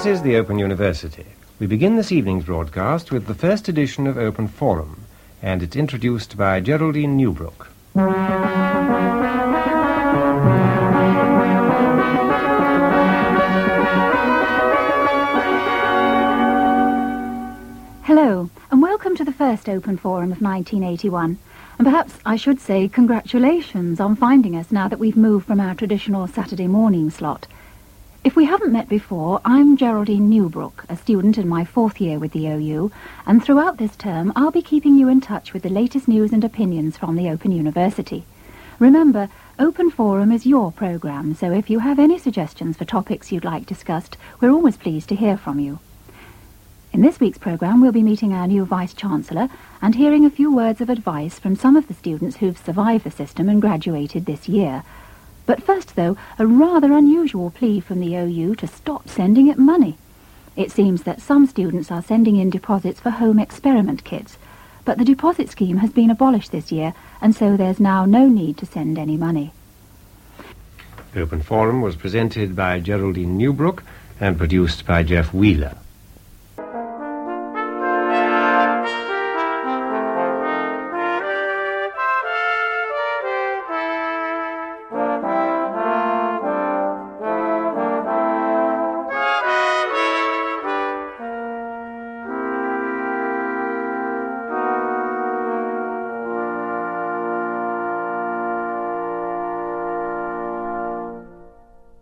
This is the Open University. We begin this evening's broadcast with the first edition of Open Forum, and it's introduced by Geraldine Newbrook. Hello, and welcome to the first Open Forum of 1981. And perhaps I should say congratulations on finding us now that we've moved from our traditional Saturday morning slot. If we haven't met before, I'm Geraldine Newbrook, a student in my fourth year with the OU, and throughout this term I'll be keeping you in touch with the latest news and opinions from the Open University. Remember, Open Forum is your programme, so if you have any suggestions for topics you'd like discussed, we're always pleased to hear from you. In this week's programme, we'll be meeting our new Vice-Chancellor and hearing a few words of advice from some of the students who've survived the system and graduated this year. But first, though, a rather unusual plea from the OU to stop sending it money. It seems that some students are sending in deposits for home experiment kits, but the deposit scheme has been abolished this year, and so there's now no need to send any money. The Open Forum was presented by Geraldine Newbrook and produced by Jeff Wheeler.